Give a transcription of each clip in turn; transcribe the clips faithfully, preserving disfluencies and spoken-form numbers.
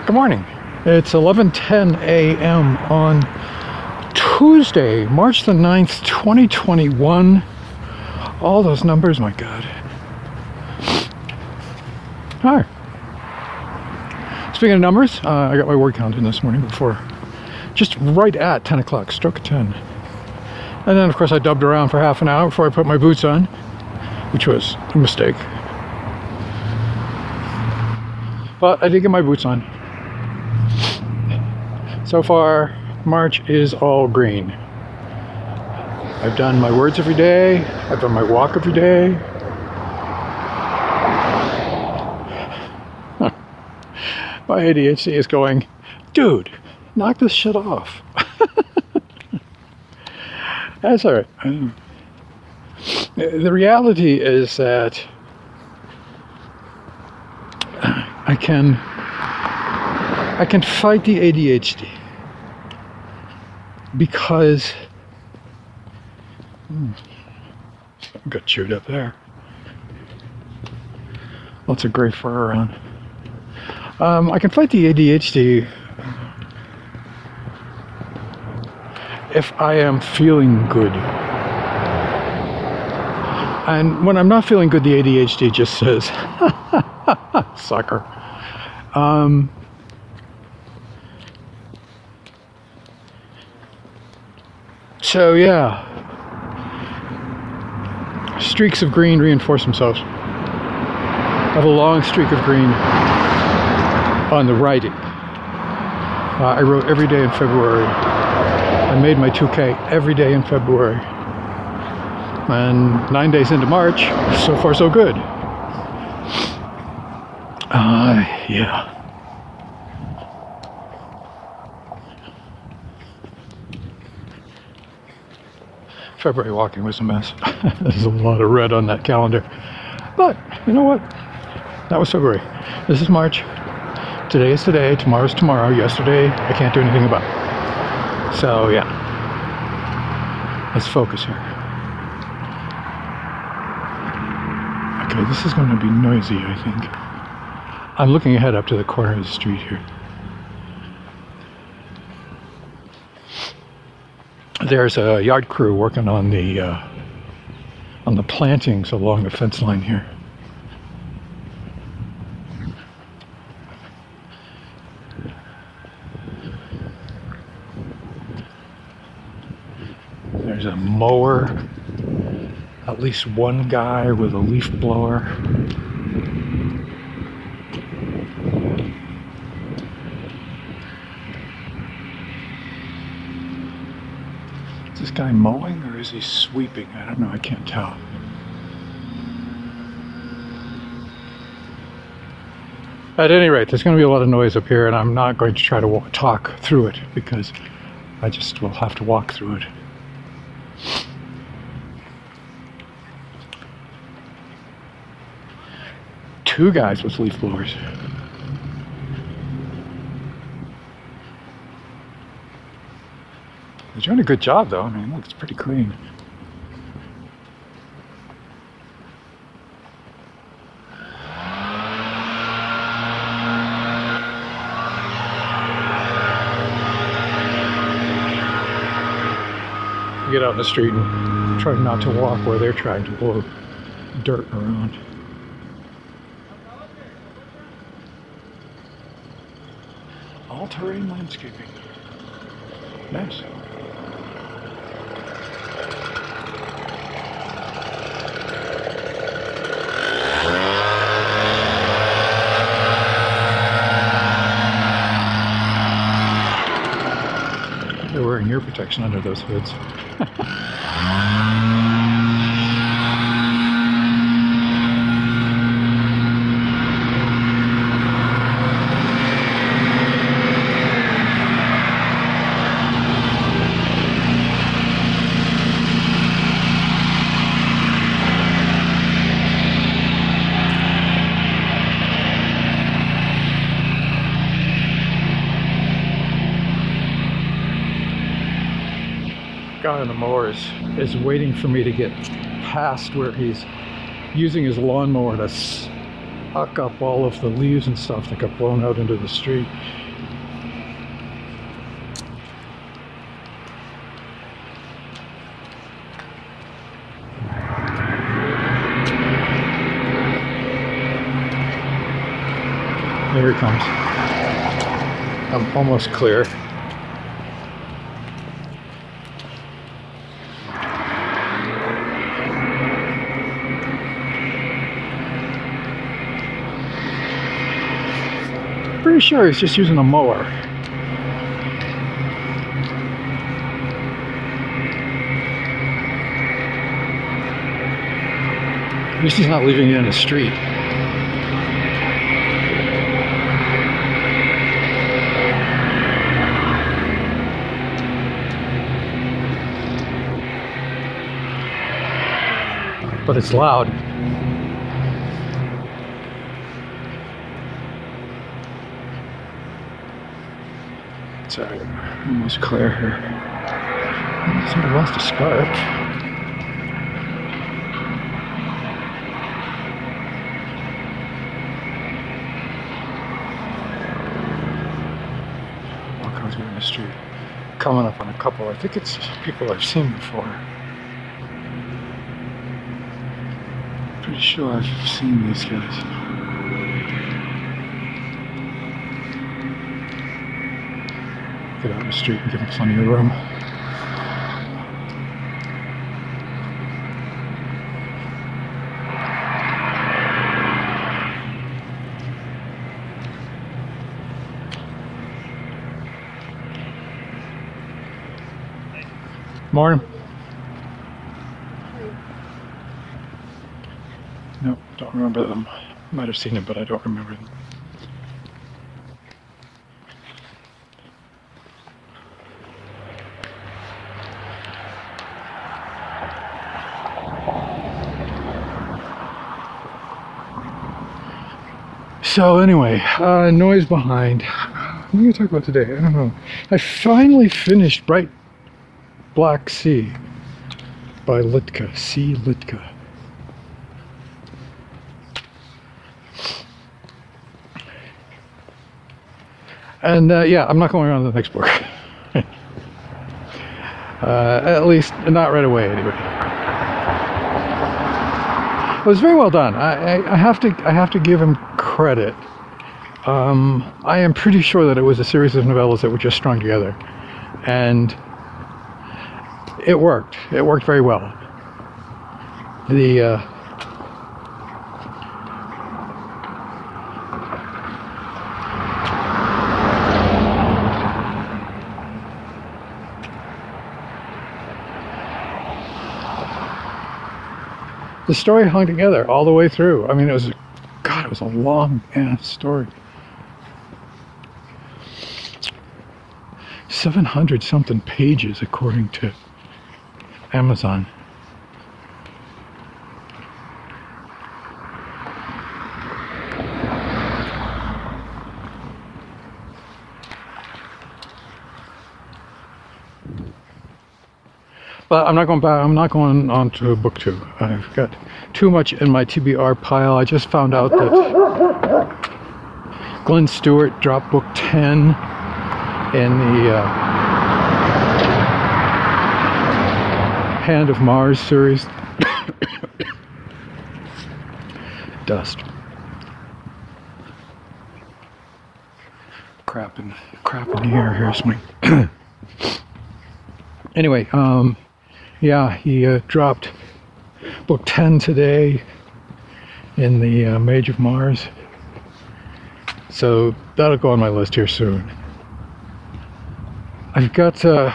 Good morning. It's eleven ten a m on Tuesday, March the ninth, twenty twenty-one. All those numbers, my God. Hi. Speaking of numbers, uh, I got my word count in this morning before, just right at ten o'clock, stroke of ten. And then, of course, I dubbed around for half an hour before I put my boots on, which was a mistake. But I did get my boots on. So far, March is all green. I've done my words every day. I've done my walk every day. Huh. My A D H D is going, dude, knock this shit off. That's all right. Um, the reality is that I can I can fight the A D H D because hmm, I got chewed up there. Lots of gray fur around. Um, I can fight the A D H D if I am feeling good. And when I'm not feeling good, the A D H D just says, sucker. Um, so yeah, streaks of green reinforce themselves. I have a long streak of green on the writing. Uh, I wrote every day in February. I made my two K every day in February. And nine days into March, so far so good. Uh, yeah. February walking was a mess. There's a lot of red on that calendar. But, you know what? That was February. This is March. Today is today, tomorrow's tomorrow. Yesterday, I can't do anything about it. So, yeah. Let's focus here. Okay, this is going to be noisy, I think. I'm looking ahead up to the corner of the street here. There's a yard crew working on the uh, on the plantings along the fence line here. There's a mower. At least one guy with a leaf blower. Is this guy mowing or is he sweeping? I don't know, I can't tell. At any rate, there's going to be a lot of noise up here, and I'm not going to try to walk, talk through it because I just will have to walk through it. Two guys with leaf blowers. They're doing a good job though. I mean, look, it's pretty clean. Get out in the street and try not to walk where they're trying to blow dirt around. All-terrain landscaping. Nice. They're wearing ear protection under those hoods. Guy on the mower is, is waiting for me to get past where he's using his lawnmower to suck up all of the leaves and stuff that got blown out into the street. Here it comes. I'm almost clear. Pretty sure he's just using a mower. At least he's not leaving it in the street. But it's loud. Sorry, almost clear here. Somebody lost a scarf. Walk out here in the street. Coming up on a couple. I think it's people I've seen before. Pretty sure I've seen these guys. Get out in the street and give them plenty of room. Morning. No, don't remember them. Might have seen it, but I don't remember them. So anyway, uh, noise behind. What are we going to talk about today? I don't know. I finally finished Bright Black Sea by Litka. C. Litka. And uh, yeah, I'm not going on to the next book. uh, at least not right away, anyway. It was very well done. I, I, I have to I have to give him credit. Um, I am pretty sure that it was a series of novellas that were just strung together, and it worked. It worked very well. The uh, the story hung together all the way through. I mean, it was, God, it was a long ass story. seven hundred something pages according to Amazon. But I'm not going back. I'm not going on to book two. I've got too much in my T B R pile. I just found out that Glenn Stewart dropped book ten in the uh, Hand of Mars series. Dust. Crap in crap in the air. Here's my. Anyway, um. Yeah, he uh, dropped book ten today in the uh, Mage of Mars. So that'll go on my list here soon. I've got, uh,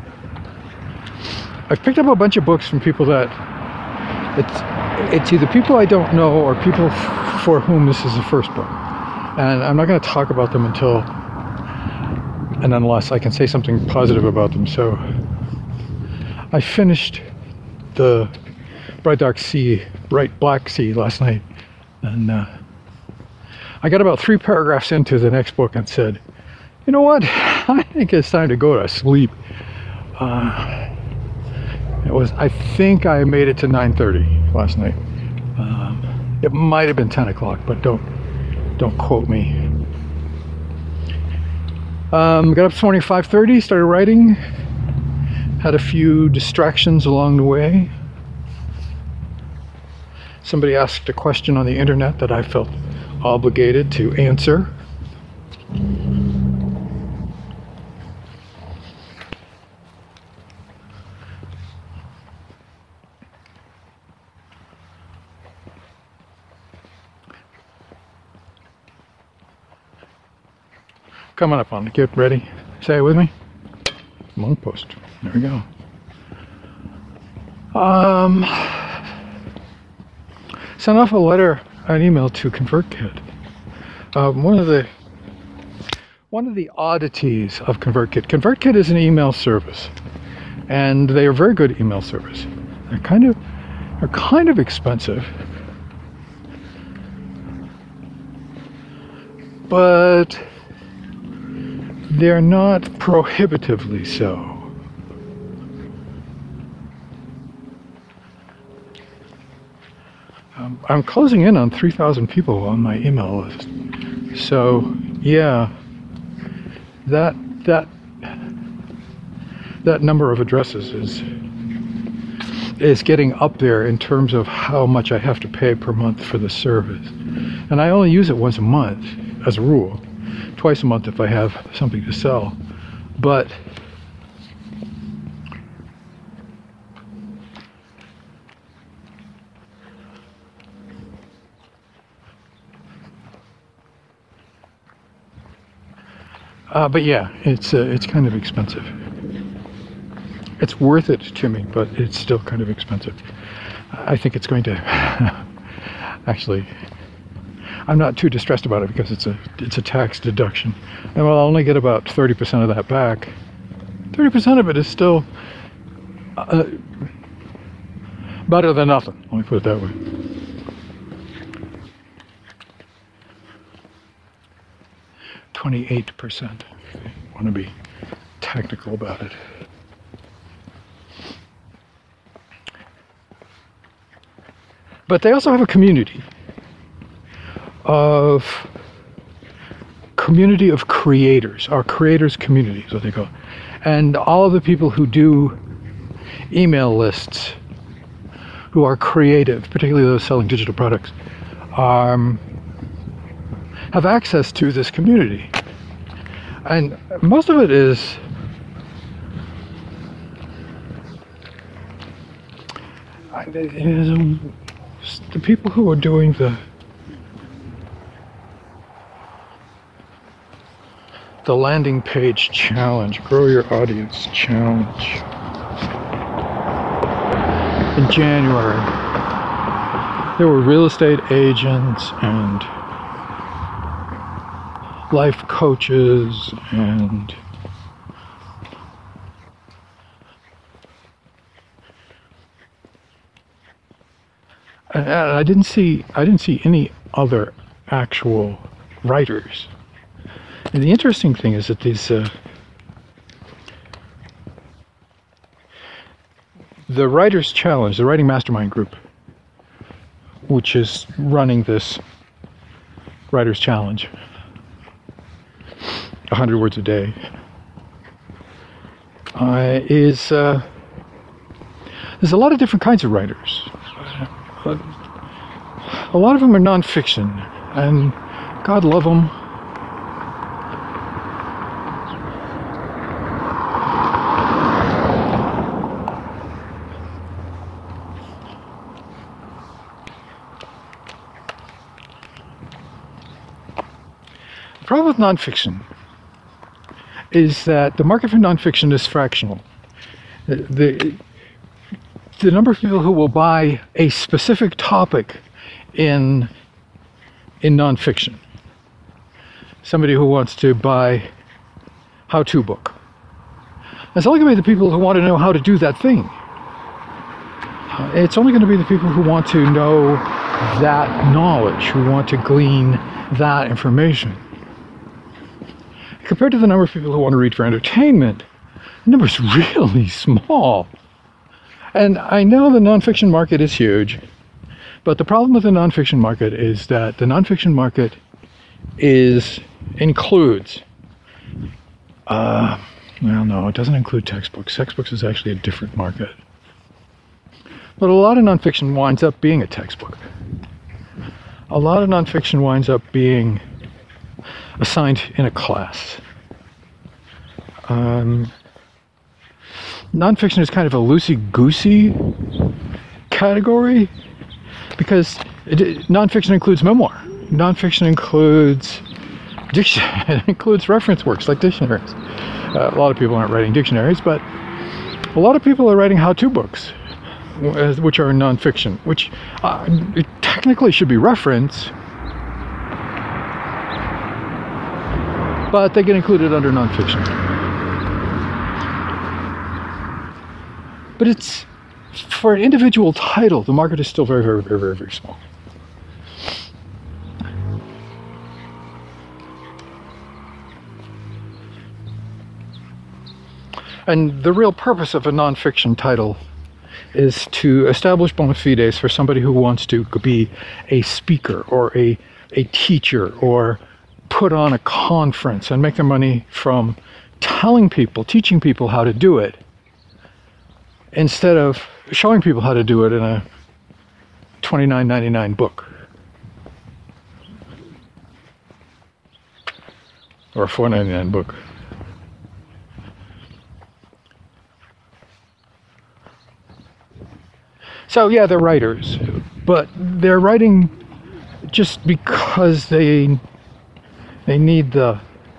I've picked up a bunch of books from people that, it's, it's either people I don't know or people f for whom this is the first book. And I'm not going to talk about them until, and unless I can say something positive about them. So I finished the Bright Dark Sea, Bright Black Sea last night, and uh, I got about three paragraphs into the next book and said, you know what, I think it's time to go to sleep. Uh, it was, I think I made it to nine thirty last night. Um, it might have been ten o'clock, but don't Don't quote me. Um, got up this morning at five thirty, started writing. Had a few distractions along the way. Somebody asked a question on the internet that I felt obligated to answer. Coming up on it. Get ready. Say it with me. Monk post. There we go. Um, sent off a letter, an email to ConvertKit. Um, one of the one of the oddities of ConvertKit. ConvertKit is an email service, and they are a very good email service. They're kind of they're kind of expensive, but they're not prohibitively so. Um, I'm closing in on three thousand people on my email list. So, yeah, that that that number of addresses is is getting up there in terms of how much I have to pay per month for the service. And I only use it once a month as a rule. Twice a month if I have something to sell. But uh, but yeah, it's uh, it's kind of expensive. It's worth it to me, but it's still kind of expensive. I think it's going to actually. I'm not too distressed about it because it's a it's a tax deduction, and I'll only get about thirty percent of that back. thirty percent of it is still uh, better than nothing. Let me put it that way. twenty-eight percent. If you want to be technical about it. But they also have a community. Of community of creators, our creators community is what they call it. And all of the people who do email lists, who are creative, particularly those selling digital products, um, have access to this community. And most of it is is the people who are doing the the landing page challenge, grow your audience challenge. In January, there were real estate agents and life coaches and and I didn't see I didn't see any other actual writers. And the interesting thing is that these uh, the Writers Challenge, the Writing Mastermind group, which is running this Writers Challenge, a hundred words a day, uh, is uh, there's a lot of different kinds of writers. But a lot of them are nonfiction, and God love them. The problem with nonfiction is that the market for nonfiction is fractional. The, the, the number of people who will buy a specific topic in, in nonfiction, somebody who wants to buy how-to book, it's only going to be the people who want to know how to do that thing. It's only going to be the people who want to know that knowledge, who want to glean that information. Compared to the number of people who want to read for entertainment, the number is really small. And I know the nonfiction market is huge, but the problem with the nonfiction market is that the nonfiction market is includes uh, well no it doesn't include textbooks. Textbooks is actually a different market, but a lot of nonfiction winds up being a textbook. A lot of nonfiction winds up being assigned in a class. um, Nonfiction is kind of a loosey-goosey category because it, nonfiction includes memoir. Nonfiction includes diction. It includes reference works like dictionaries. Uh, a lot of people aren't writing dictionaries, but a lot of people are writing how-to books, which are nonfiction, which uh, it technically should be reference, but they get included under nonfiction. But it's, for an individual title, the market is still very, very, very, very, very small. And the real purpose of a nonfiction title is to establish bona fides for somebody who wants to be a speaker or a, a teacher or put on a conference and make their money from telling people, teaching people how to do it, instead of showing people how to do it in a twenty-nine ninety-nine book or a four ninety-nine book. So yeah, they're writers, but they're writing just because they they need the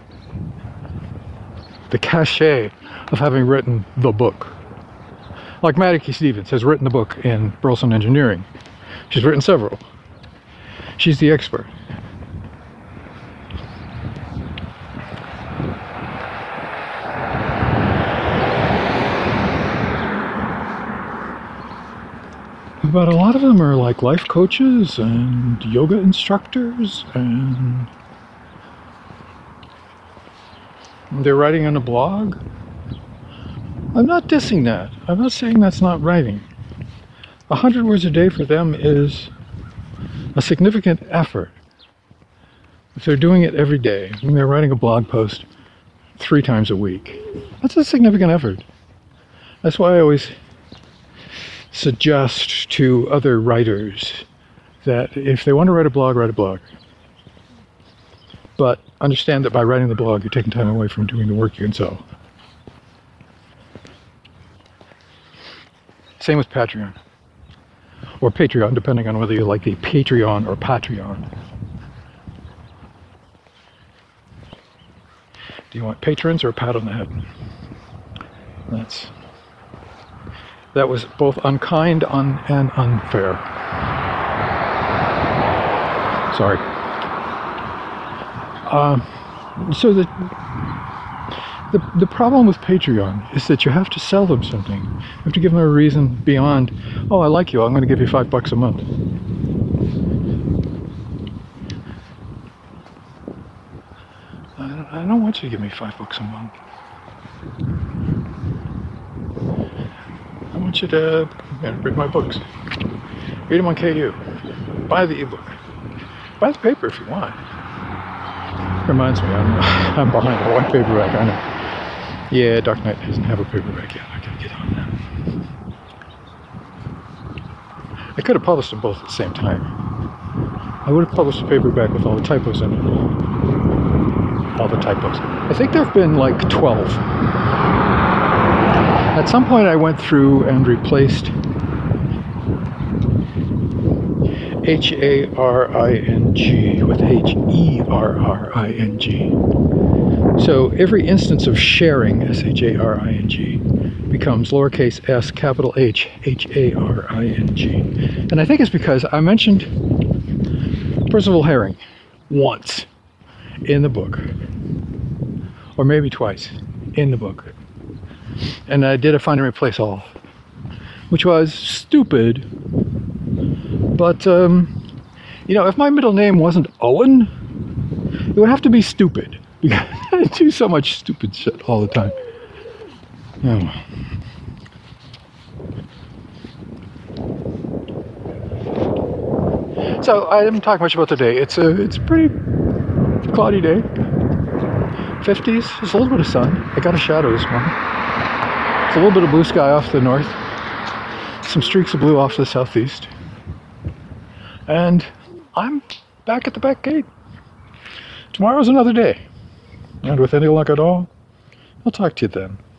the cachet of having written the book. Like Maddie Stevens has written the book in Burleson Engineering. She's written several. She's the expert. But a lot of them are like life coaches and yoga instructors, and they're writing on a blog. I'm not dissing that. I'm not saying that's not writing. A hundred words a day for them is a significant effort. If they're doing it every day, and they're writing a blog post three times a week, that's a significant effort. That's why I always suggest to other writers that if they want to write a blog, write a blog. But understand that by writing the blog, you're taking time away from doing the work you can sell. Same with Patreon. Or Patreon, depending on whether you like the Patreon or Patreon. Do you want patrons or a pat on the head? That's... That was both unkind un, and unfair. Sorry. Um, so the, the the problem with Patreon is that you have to sell them something. You have to give them a reason beyond, oh, I like you, I'm going to give you five bucks a month. I don't, I don't want you to give me five bucks a month. I want you to you know, read my books. Read them on K U. Buy the ebook. Buy the paper if you want. Reminds me, I'm, I'm behind a white paperback, I know. Yeah, Dark Knight doesn't have a paperback yet. I gotta get on that. I could have published them both at the same time. I would have published a paperback with all the typos in it. All the typos. I think there have been like twelve. At some point I went through and replaced H A R I N G with H E R R I N G. So every instance of sharing, S H A R I N G, becomes lowercase s, capital H, H A R I N G. And I think it's because I mentioned Percival Herring once in the book, or maybe twice in the book. And I did a find and replace all, which was stupid. But, um, you know, if my middle name wasn't Owen, it would have to be stupid. Because I do so much stupid shit all the time. Oh. So I didn't talk much about today. It's a, it's pretty, cloudy day. fifties, there's a little bit of sun. I got a shadow this morning. There's a little bit of blue sky off to the north. Some streaks of blue off to the southeast. And I'm back at the back gate. Tomorrow's another day. And with any luck at all, I'll talk to you then.